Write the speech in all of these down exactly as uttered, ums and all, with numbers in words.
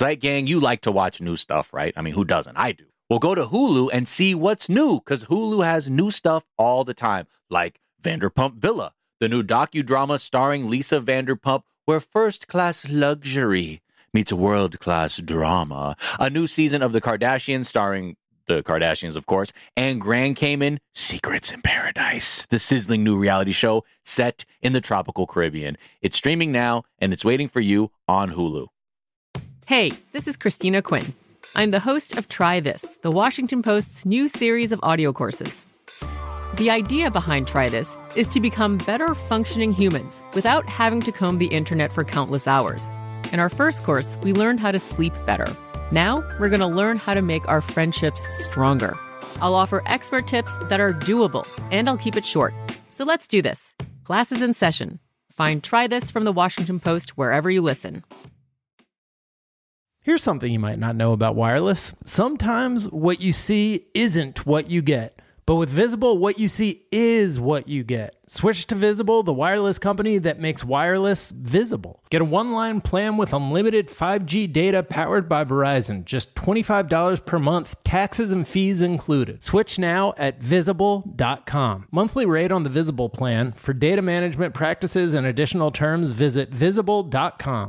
Zeit Gang, you like to watch new stuff, right? I mean, who doesn't? I do. Well, go to Hulu and see what's new, because Hulu has new stuff all the time, like Vanderpump Villa, the new docudrama starring Lisa Vanderpump, where first-class luxury meets world-class drama. A new season of The Kardashians starring the Kardashians, of course, and Grand Cayman, Secrets in Paradise, the sizzling new reality show set in the tropical Caribbean. It's streaming now, and it's waiting for you on Hulu. Hey, this is Christina Quinn. I'm the host of Try This, the Washington Post's new series of audio courses. The idea behind Try This is to become better functioning humans without having to comb the internet for countless hours. In our first course, we learned how to sleep better. Now, we're going to learn how to make our friendships stronger. I'll offer expert tips that are doable, and I'll keep it short. So let's do this. Class is in session. Find Try This from the Washington Post wherever you listen. Here's something you might not know about wireless. Sometimes what you see isn't what you get. But with Visible, what you see is what you get. Switch to Visible, the wireless company that makes wireless visible. Get a one-line plan with unlimited five G data powered by Verizon. Just twenty-five dollars per month, taxes and fees included. Switch now at visible dot com. Monthly rate on the Visible plan. For data management practices and additional terms, visit visible dot com.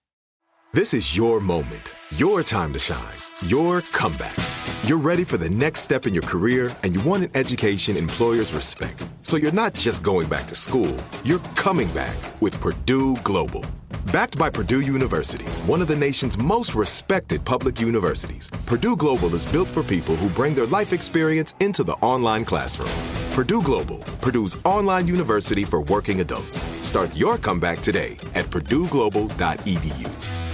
This is your moment, your time to shine, your comeback. You're ready for the next step in your career, and you want an education employers respect. So you're not just going back to school, you're coming back with Purdue Global. Backed by Purdue University, one of the nation's most respected public universities, Purdue Global is built for people who bring their life experience into the online classroom. Purdue Global, Purdue's online university for working adults. Start your comeback today at purdue global dot e d u.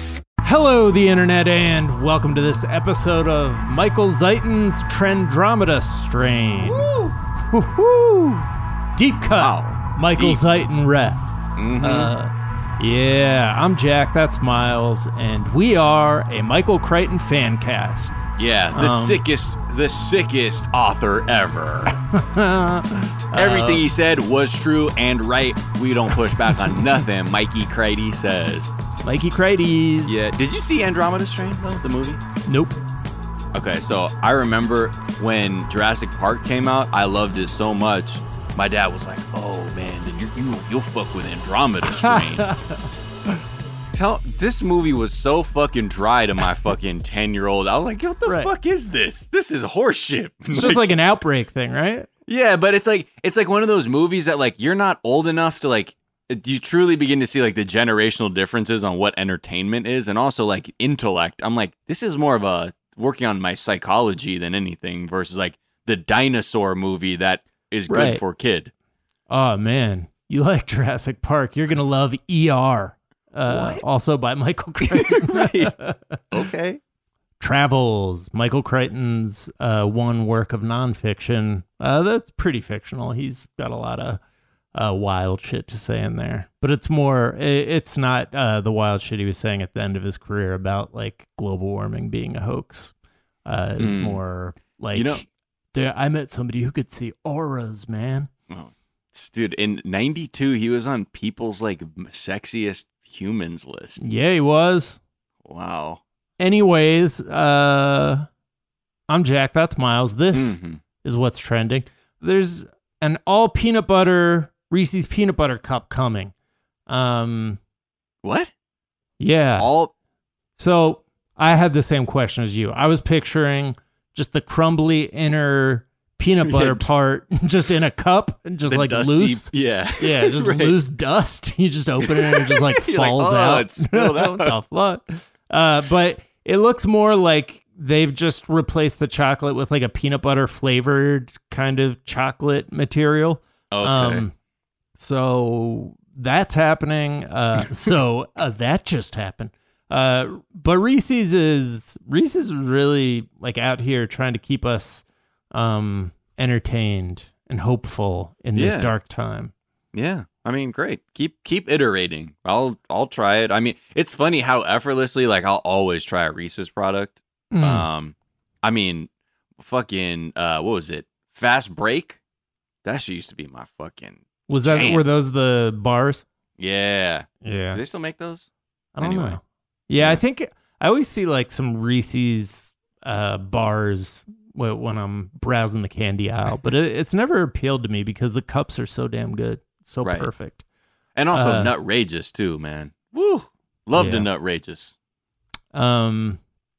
Hello, the internet, and welcome to this episode of Michael Zeiton's Trendromeda Strain. Woo! Woo-hoo! Deep cut, wow. Michael Deep. Zeiton ref. Mm-hmm. Uh, yeah, I'm Jack, that's Miles, and we are a Michael Crichton fan cast. Yeah, the um, sickest, the sickest author ever. Everything uh, he said was true and right. We don't push back on nothing, Mikey Crichton says. Mikey Crichton. Yeah. Did you see Andromeda Strain, though, the movie? Nope. Okay, so I remember when Jurassic Park came out, I loved it so much. My dad was like, "Oh man, you, you you'll fuck with Andromeda Strain." Tell this movie was so fucking dry to my fucking ten year old. I was like, "What the right. fuck is this? This is horseshit." It's like, just like an Outbreak thing, right? Yeah, but it's like it's like one of those movies that like you're not old enough to like. You truly begin to see like the generational differences on what entertainment is, and also like intellect. I'm like, this is more of a working on my psychology than anything versus like the dinosaur movie that is good right. for kid. Oh man, you like Jurassic Park? You're gonna love E R. Uh, also by Michael Crichton. Right. Okay. Travels, Michael Crichton's uh, one work of nonfiction. Uh, that's pretty fictional. He's got a lot of Uh, wild shit to say in there, but it's more it, it's not uh, the wild shit he was saying at the end of his career about like global warming being a hoax. Uh, it's mm. more like, you know, there, I met somebody who could see auras, man. Oh, dude, in ninety-two he was on People's like sexiest humans list. Yeah, he was. Wow. Anyways, uh, I'm Jack, that's Miles. This mm-hmm. is what's trending. There's an all peanut butter Reese's Peanut Butter Cup coming. Um, what? Yeah. All. So I had the same question as you. I was picturing just the crumbly inner peanut butter part just in a cup and just the like dusty, loose. Yeah. Yeah, just right. loose dust. You just open it and it just like falls like, oh, out. It's spilled out. What the fuck? Uh, but it looks more like they've just replaced the chocolate with like a peanut butter flavored kind of chocolate material. Okay. Um, so that's happening. Uh, so uh, that just happened. Uh, but Reese's is Reese's is really like out here trying to keep us um, entertained and hopeful in yeah. this dark time. Yeah. I mean, great. Keep keep iterating. I'll I'll try it. I mean, it's funny how effortlessly like I'll always try a Reese's product. Mm. Um, I mean, fucking uh, what was it? Fast Break. That shit used to be my fucking. Was that jam. Were those the bars? Yeah. Yeah. Do they still make those? I don't anyway. know. Yeah, yeah, I think I always see like some Reese's uh, bars w- when I'm browsing the candy aisle, but it, it's never appealed to me because the cups are so damn good, so Right. perfect. And also Uh, Nutrageous too, man. Woo! Love Yeah. the Nutrageous. Um,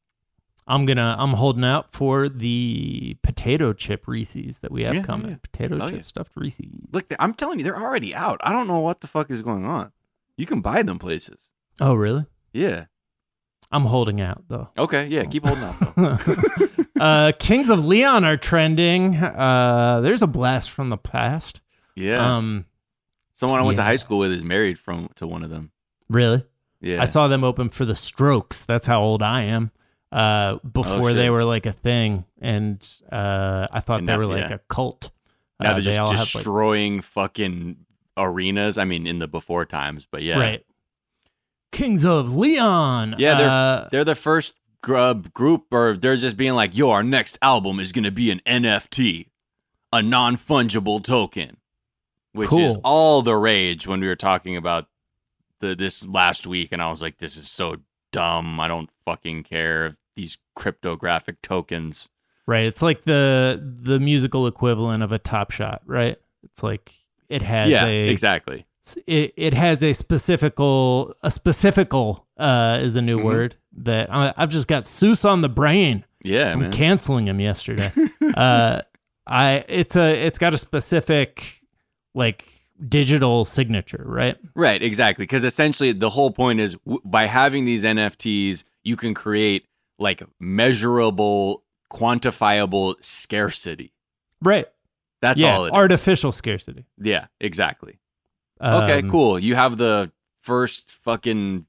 I'm gonna I'm holding out for the potato chip Reese's that we have Yeah, coming. yeah. Potato Oh, chip yeah. stuffed Reese's. Look, I'm telling you, they're already out. I don't know what the fuck is going on. You can buy them places. Oh, really? Yeah. I'm holding out though. Okay. Yeah. Keep holding out though. uh, Kings of Leon are trending. Uh, there's a blast from the past. Yeah. Um, Someone I went to yeah. high school with is married from to one of them. really? Yeah. I saw them open for the Strokes. That's how old I am. Uh, before shit. they were like a thing, and uh, I thought And they now- were like yeah. a cult. Now Uh, they're they all just have, like- destroying fucking arenas. I mean, in the before times, but yeah. Right. Kings of Leon. Yeah, they're uh, they're the first grub group, or they're just being like, "Yo, our next album is going to be an N F T, a non fungible token," which is Cool. all the rage when we were talking about the this last week, and I was like, "This is so dumb. I don't fucking care if these cryptographic tokens." right. It's like the the musical equivalent of a Top Shot, right? It's like it has yeah, a exactly. it, it has a specifical a specifical uh is a new Mhm. word that I, I've just got Seuss on the brain. Yeah, I'm man. canceling him yesterday. uh, I it's a it's got a specific like digital signature, right? Right, exactly. Because essentially, the whole point is w- by having these N F Ts, you can create like measurable, quantifiable scarcity. Right. That's yeah. all it is. Artificial scarcity. Yeah, exactly. Okay, Um, cool. You have the first fucking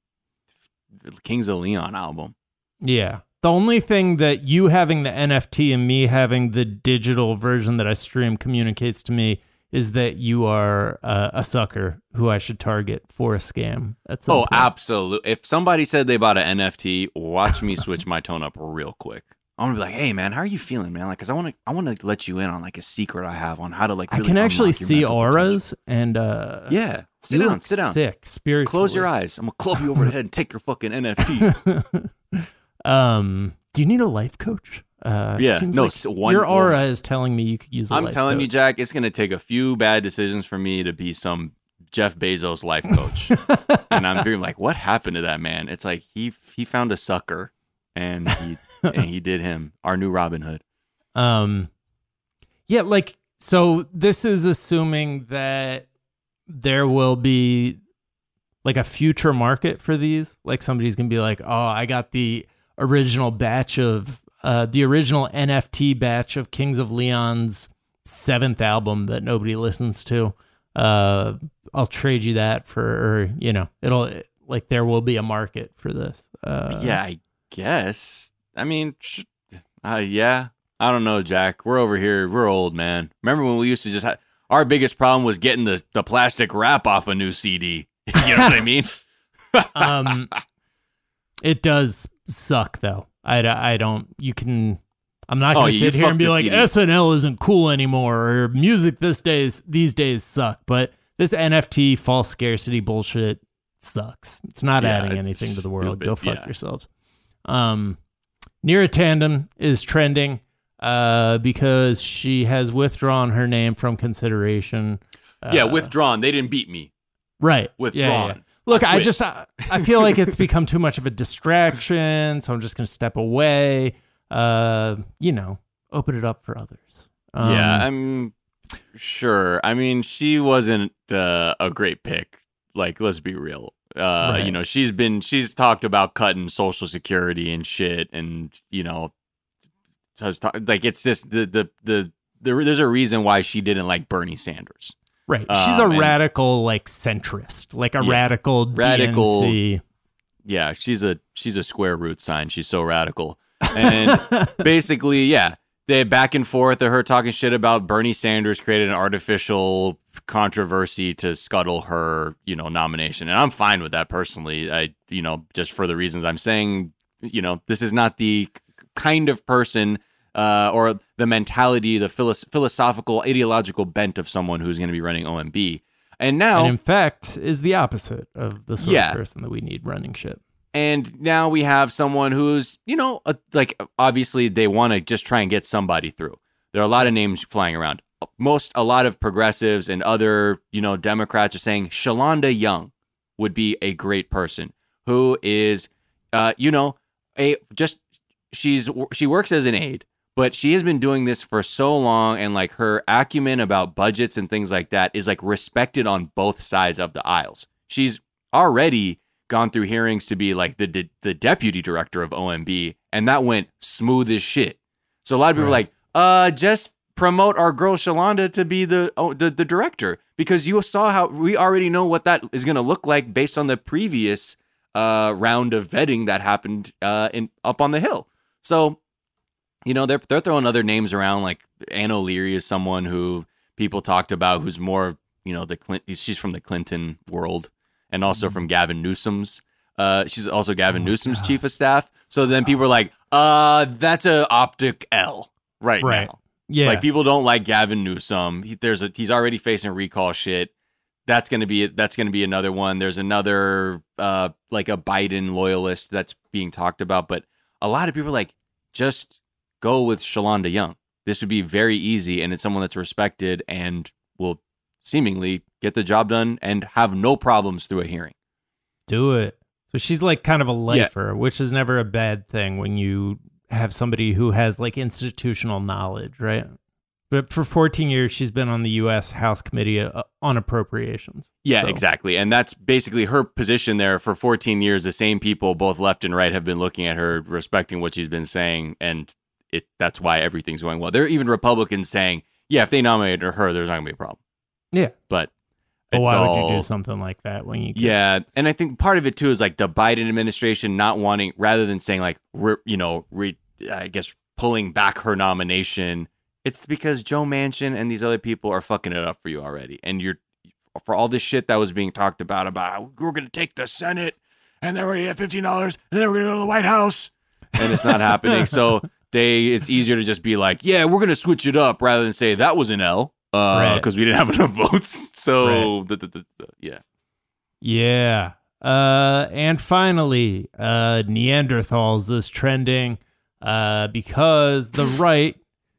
Kings of Leon album. Yeah. The only thing that you having the N F T and me having the digital version that I stream communicates to me is that you are uh, a sucker who I should target for a scam at some Oh, point. absolutely. If somebody said they bought an N F T, watch me switch my tone up real quick. I want to be like, "Hey, man, how are you feeling, man?" Like, cause I want to, I want to let you in on like a secret I have on how to like. I Really can actually unlock your see mental potential. auras and uh, Yeah, sit you down, look sit down. sick spiritually. Close your eyes. I'm gonna club you over the head and take your fucking N F T. um, do you need a life coach? Uh, it Yeah, seems no, like s- one- your aura is telling me you could use a I'm life telling you, coach. Jack, it's gonna take a few bad decisions for me to be some Jeff Bezos life coach. And I'm being like, what happened to that man? It's like he he found a sucker, and he and he did him our new Robin Hood. Um, yeah, like, so this is assuming that there will be like a future market for these. Like somebody's going to be like, oh, I got the original batch of, uh, the original N F T batch of Kings of Leon's seventh album that nobody listens to. Uh, I'll trade you that for, or, you know, it'll, like, there will be a market for this. Uh, Yeah, I guess. I mean, sh- uh, yeah. I don't know, Jack. We're over here. We're old, man. Remember when we used to just have our biggest problem was getting the, the plastic wrap off a new C D. You know what I mean? um, it does suck though. I, I don't, you can, I'm not Oh, going to you sit here fuck and be the like C D. S N L isn't cool anymore or music this days, these days suck. But this N F T false scarcity bullshit sucks. It's not Yeah, adding it's anything to the world. stupid, Go fuck yeah. yourselves. Um, Neera Tandon is trending uh, because she has withdrawn her name from consideration. Uh, yeah, withdrawn. They didn't beat me. Right. Withdrawn. Yeah, yeah. Look, I I, quit. just I, I feel like it's become too much of a distraction, so I'm just going to step away. Uh, you know, open it up for others. Um, yeah, I'm sure. I mean, she wasn't uh, a great pick. Like, let's be real. Uh, Right. You know, she's been she's talked about cutting Social Security and shit, and you know, has ta- like it's just the the the. the there's a reason why she didn't like Bernie Sanders. right. She's a Um, and- radical, like centrist, like a Yeah. radical, Radical- D N C. Yeah, she's a she's a square root sign. She's so radical. And basically, yeah, they back and forth of her talking shit about Bernie Sanders created an artificial controversy to scuttle her, you know, nomination. And I'm fine with that personally. I, you know, just for the reasons I'm saying, you know, this is not the kind of person uh, or the mentality, the philos- philosophical, ideological bent of someone who's going to be running O M B. And now, And in fact, is the opposite of the sort Yeah. of person that we need running shit. And now we have someone who's, you know, uh, like, obviously they want to just try and get somebody through. There are a lot of names flying around. Most, a lot of progressives and other, you know, Democrats are saying Shalonda Young would be a great person who is, uh, you know, a just, she's, she works as an aide, but she has been doing this for so long. And like her acumen about budgets and things like that is like respected on both sides of the aisles. She's already gone through hearings to be like the de- the deputy director of O M B, and that went smooth as shit. So a lot of people right. are like, uh, just promote our girl Shalonda to be the, oh, the the director, because you saw how we already know what that is going to look like based on the previous uh, round of vetting that happened uh, in up on the Hill. So, you know, they're they're throwing other names around, like Ann O'Leary is someone who people talked about who's more, you know, the Clint- she's from the Clinton world. And also from Gavin Newsom's. Uh, she's also Gavin oh Newsom's God. chief of staff. So then people are like, uh, that's a optic L right, right. now. Yeah. Like, people don't like Gavin Newsom. He, there's a, he's already facing recall shit. That's going to be, that's going to be another one. There's another, uh, like a Biden loyalist that's being talked about. But a lot of people are like, just go with Shalonda Young. This would be very easy. And it's someone that's respected and will seemingly get the job done and have no problems through a hearing. Do it. So she's like kind of a lifer, yeah. which is never a bad thing when you have somebody who has like institutional knowledge, right? But for fourteen years, she's been on the U S House Committee uh, on Appropriations. Yeah, so. exactly. And that's basically her position there for fourteen years. The same people, both left and right, have been looking at her, respecting what she's been saying. And it that's why everything's going well. There are even Republicans saying, yeah, if they nominated her, there's not going to be a problem. Yeah. But But it's why all, would you do something like that when you can? Yeah, and I think part of it too is like the Biden administration not wanting, rather than saying like, re, you know, re, I guess pulling back her nomination, it's because Joe Manchin and these other people are fucking it up for you already. And you're, for all this shit that was being talked about, about how we're going to take the Senate and then we're going to get fifteen dollars and then we're going to go to the White House. And it's not happening. So they, it's easier to just be like, yeah, we're going to switch it up rather than say that was an L. Uh, because right. we didn't have enough votes. So, right. the, the, the, the, yeah. Yeah. Uh, and finally, uh, Neanderthals is trending uh, because the right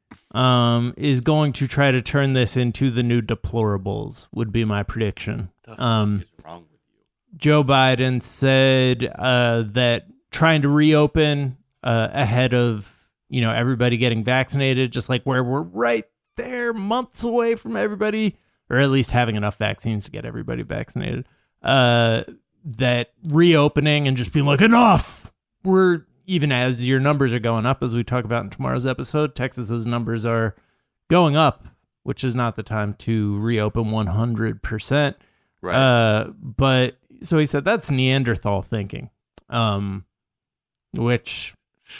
um, is going to try to turn this into the new deplorables, would be my prediction. The fuck um, is wrong with you? Joe Biden said uh, that trying to reopen uh, ahead of, you know, everybody getting vaccinated, just like where we're right they're months away from everybody, or at least having enough vaccines to get everybody vaccinated, uh, that reopening and just being like, enough. We're, even as your numbers are going up, as we talk about in tomorrow's episode, Texas's numbers are going up, which is not the time to reopen one hundred percent. Right. Uh, but so he said that's Neanderthal thinking, um, which...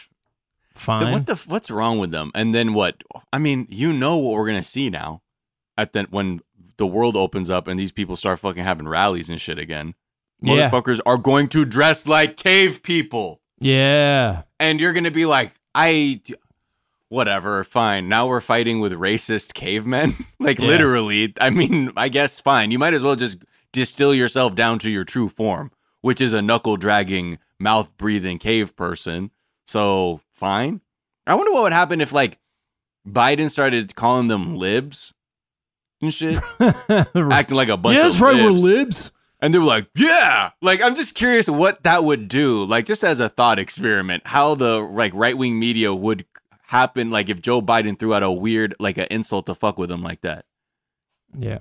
Fine. Then what the what's wrong with them? And then what? I mean, you know what we're gonna see now, at the when the world opens up and these people start fucking having rallies and shit again. Yeah. Motherfuckers are going to dress like cave people. Yeah. And you're gonna be like, I, whatever, fine. Now we're fighting with racist cavemen. Like yeah. literally. I mean, I guess fine. You might as well just distill yourself down to your true form, which is a knuckle dragging, mouth breathing cave person. So. Fine. I wonder what would happen if like Biden started calling them libs and shit, acting like a bunch yeah, of that's right, libs. we're libs. And they were like, yeah. Like, I'm just curious what that would do. Like, just as a thought experiment, how the like right wing media would happen. Like, if Joe Biden threw out a weird like an insult to fuck with them like that. Yeah.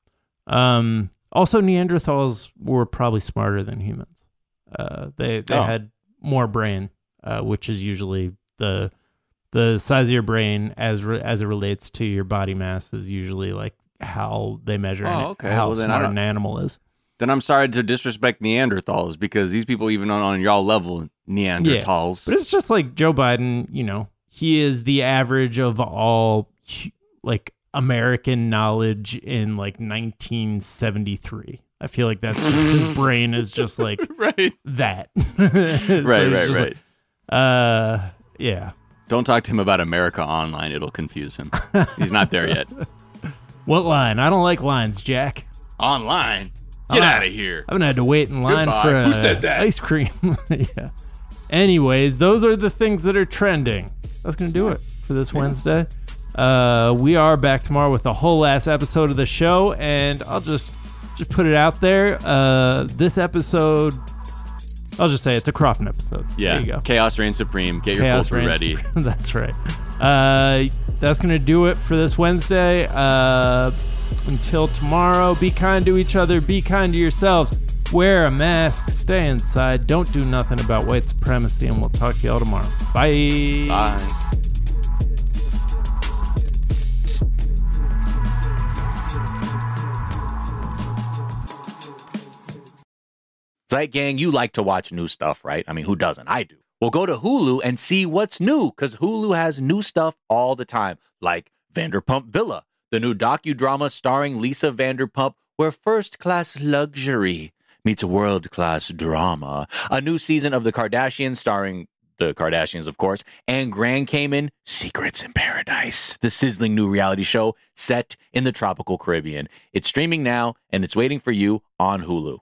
Um. Also, Neanderthals were probably smarter than humans. Uh. They they oh. had more brain. Uh, which is usually the the size of your brain as re- as it relates to your body mass is usually like how they measure oh, okay. how well, smart an animal is. Then I'm sorry to disrespect Neanderthals because these people even on, on y'all level Neanderthals. Yeah, but it's just like Joe Biden, you know, he is the average of all like American knowledge in like nineteen seventy-three. I feel like that's just, his brain is just like right. that. right, so right, right. Like, Uh, yeah. Don't talk to him about America Online. It'll confuse him. He's not there yet. What line? I don't like lines, Jack. Online? Get Uh, out of here. I haven't had to wait in line Goodbye. for a Who said that? ice cream. Yeah. Anyways, those are the things that are trending. That's going to do it for this Wednesday. Uh, we are back tomorrow with a whole last episode of the show, and I'll just just put it out there. Uh, this episode, I'll just say it's a Crofton episode. Yeah. There you go. Chaos reigns supreme. Get your Chaos cold brew reigns ready. supreme. That's right. Uh, that's going to do it for this Wednesday. Uh, until tomorrow, be kind to each other. Be kind to yourselves. Wear a mask. Stay inside. Don't do nothing about white supremacy, and we'll talk to y'all tomorrow. Bye. Bye. Zeit Gang, you like to watch new stuff, right? I mean, who doesn't? I do. Well, go to Hulu and see what's new, because Hulu has new stuff all the time, like Vanderpump Villa, the new docudrama starring Lisa Vanderpump, where first-class luxury meets world-class drama. A new season of The Kardashians starring the Kardashians, of course, and Grand Cayman, Secrets in Paradise, the sizzling new reality show set in the tropical Caribbean. It's streaming now, and it's waiting for you on Hulu.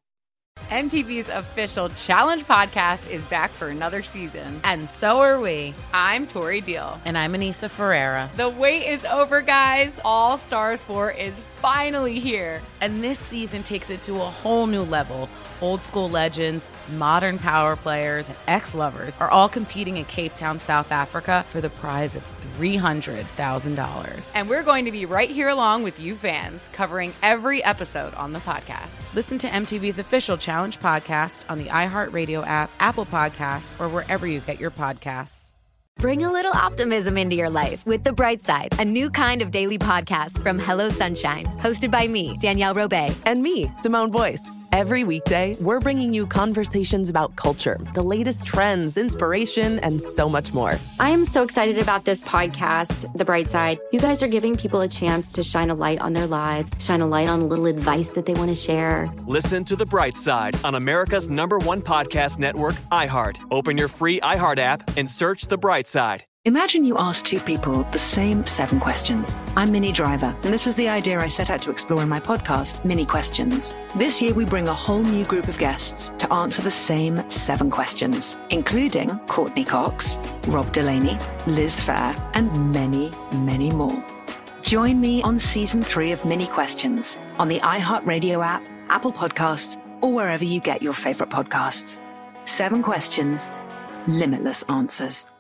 M T V's official Challenge podcast is back for another season. And so are we. I'm Tori Deal. And I'm Anissa Ferreira. The wait is over, guys. All Stars four is finally here. And this season takes it to a whole new level. Old school legends, modern power players, and ex-lovers are all competing in Cape Town, South Africa for the prize of three hundred thousand dollars. And we're going to be right here along with you fans, covering every episode on the podcast. Listen to M T V's official Challenge podcast on the iHeartRadio app, Apple Podcasts, or wherever you get your podcasts. Bring a little optimism into your life with The Bright Side, a new kind of daily podcast from Hello Sunshine, hosted by me, Danielle Robay. And me, Simone Boyce. Every weekday, we're bringing you conversations about culture, the latest trends, inspiration, and so much more. I am so excited about this podcast, The Bright Side. You guys are giving people a chance to shine a light on their lives, shine a light on a little advice that they want to share. Listen to The Bright Side on America's number one podcast network, iHeart. Open your free iHeart app and search The Bright Side. Imagine you ask two people the same seven questions. I'm Minnie Driver, and this was the idea I set out to explore in my podcast, Minnie Questions. This year, we bring a whole new group of guests to answer the same seven questions, including Courtney Cox, Rob Delaney, Liz Phair, and many, many more. Join me on season three of Minnie Questions on the iHeartRadio app, Apple Podcasts, or wherever you get your favorite podcasts. Seven questions, limitless answers.